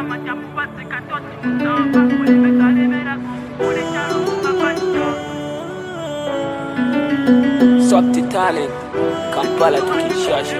Swapti talent, Kampala to Kinshasa.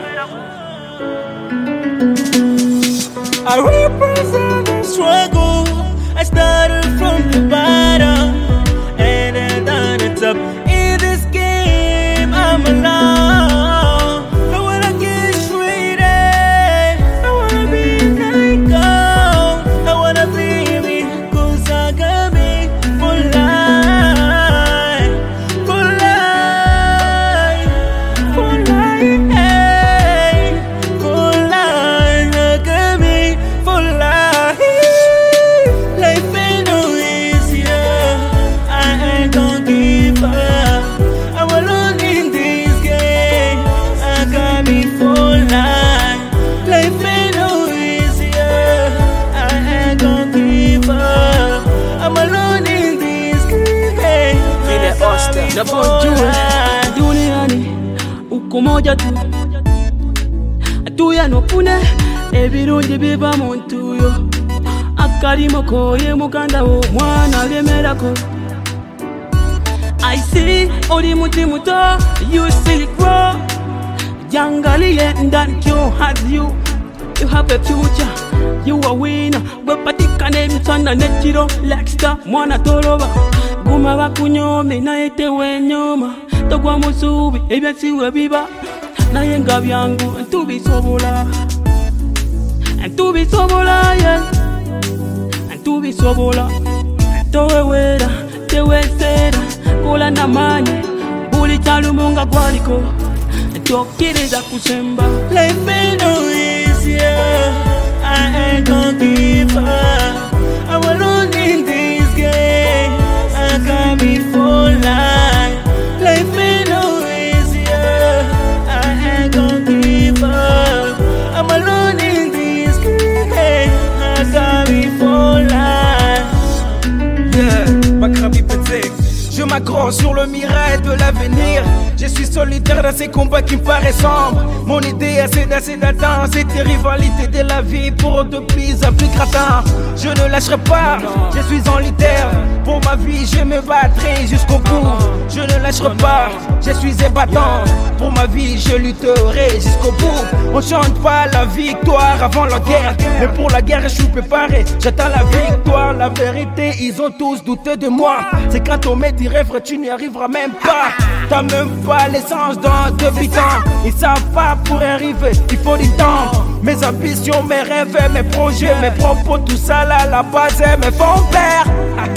I represent the struggle. I started from the bottom and then on the top. In this game, I'm alone. I wanna get straight in. I wanna be like gold. I wanna be me, 'cause I got me for life. For life. For life. Hey. For life. I got me for life. Life ain't no easier. I ain't gon' give up. I'm alone in this game. I got me for life. Life ain't no easier. I ain't gon' give up. I'm alone in this game. I got me for life. Duniani uko moja tu, atuya nopune ebirungi biva muntu yo. Akarimo koye mukanda wo mwana lemerako. I see oli muti muto, you see grow. Jangalie ndani kyo has you. You have a future, you a winner. Wepatikane mtana nechiro like star mwana toloba. Guma bakunyome na ete wenyoma. Togwa musubi ebyasiwe biba. Naye nga byangu ntubisobola. Ntubisobola yeah. Ntubisobola. Towewera tewesera kola namanye buli kyalumunga gwaliko. Tokkiriza kusemba. Life ain't no easier. I ain't gon' give up. I'm alone in this game. I got me for life. Life ain't no easier. I ain't gon' give up. I'm alone in this game. I got me for life. Yeah, Makrabi Pété. Je m'accroche sur le mirail de l'avenir. Je suis solitaire dans ces combats qui me paraissent sombres. Mon idée c'est d'attendre cette rivalité de la vie pour de plus en plus gratin. Je ne lâcherai pas, je suis en litère. Pour ma vie je me battrai jusqu'au bout. Je ne lâcherai pas, je suis ébattant. Pour ma vie je lutterai jusqu'au bout. On chante pas la victoire avant la guerre, mais pour la guerre je suis préparé. J'attends la victoire, la vérité ils ont tous douté de moi. C'est quand on met des rêves tu n'y arriveras même pas. T'as même pas l'essence dans 2 bidons. Ils savent pas pour arriver, il faut du temps. Mes ambitions, mes rêves, mes projets, mes propos, tout ça là, la base me font peur.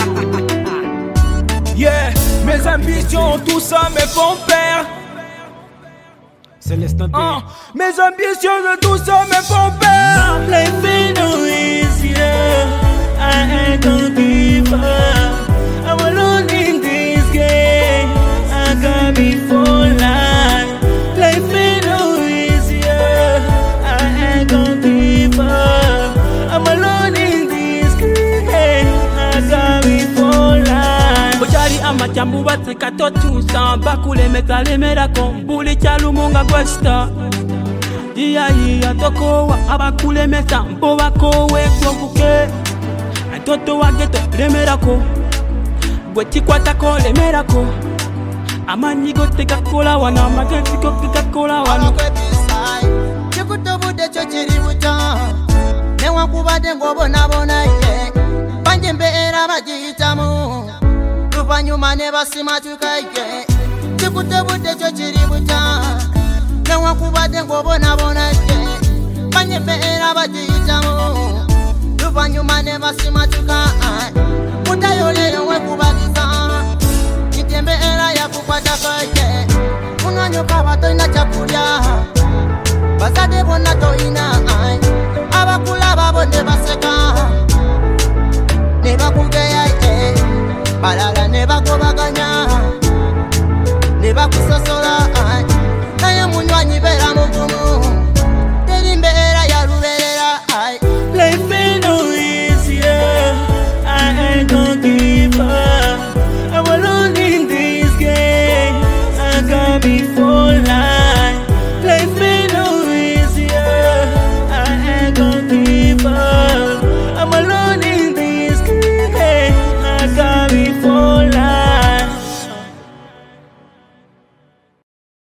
Yeah, mes ambitions, tout ça me font peur. C'est l'instant de... mes ambitions, tout ça me font peur. Life ain't no easier. I ain't gon' give up. I'm alone in this game. I got me for life. Life ain't no easier. I ain't gon' give up. I'm alone in this game. I got me for life. Bojari amachambu batseka totusa bakule metalemera kombuli kyalumunga gwesta. Iya tokowa abakule mesa mbo bakowe kwokuke. Toto wageto lemerako. Gwechikwatako lemerako. Amanyigo tekakola wana amagetiko tekakola wana. Chikutobude chochiri buta. Newakubade ngobonabona ye. Banje mbeera bagiyitamu. Luvanyuma ne basimatuka ye. Chikutobude chochiri buta. Newakubade ngobonabona ye. Banje mbeera bagiyitamu. Luvanyuma ne basimatuka. Mutayoleyo wekubagiza. Kitembe era ya kukwata kake. Unanyoka watoina chakulya. Basade bona toina.